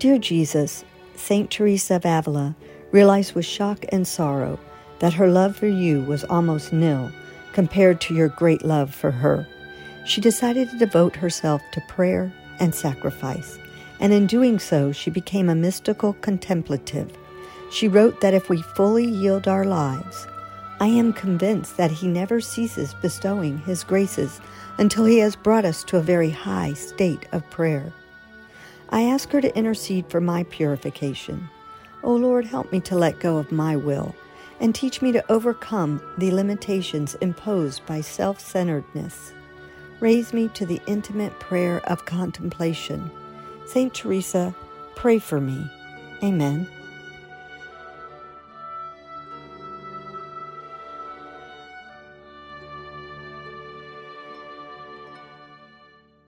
Dear Jesus, Saint Teresa of Avila realized with shock and sorrow that her love for you was almost nil compared to your great love for her. She decided to devote herself to prayer and sacrifice, and in doing so, she became a mystical contemplative. She wrote that if we fully yield our lives, I am convinced that He never ceases bestowing His graces until He has brought us to a very high state of prayer. I ask her to intercede for my purification. O Lord, help me to let go of my will and teach me to overcome the limitations imposed by self-centeredness. Raise me to the intimate prayer of contemplation. Saint Teresa, pray for me. Amen.